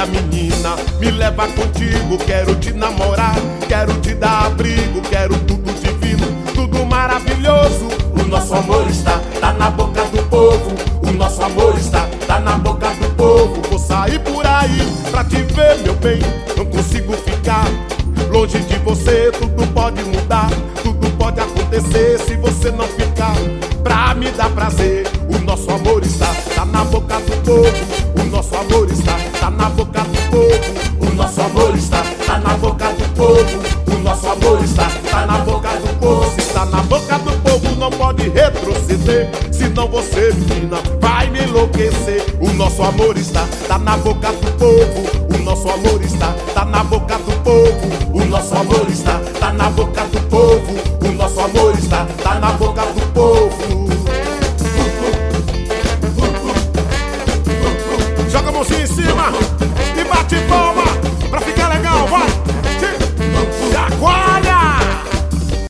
Olha menina, me leva contigo, quero te namorar, quero te dar abrigo, quero tudo divino, tudo maravilhoso. O nosso amor está na boca do povo, o nosso amor está na boca do povo. Vou sair por aí pra te ver, meu bem, não consigo ficar longe de você. Tudo pode mudar, tudo pode acontecer se você não ficar pra me dar prazer. O nosso amor está na boca do povo, o nosso amor está na boca do povo, o nosso amor está na boca do povo, o nosso amor está na boca do povo. Se está na boca do povo não pode retroceder, senão você, menina, vai me enlouquecer. O nosso amor está na boca do povo, o nosso amor está na boca do povo, o nosso amor está na boca do povo, o nosso amor está na boca do povo.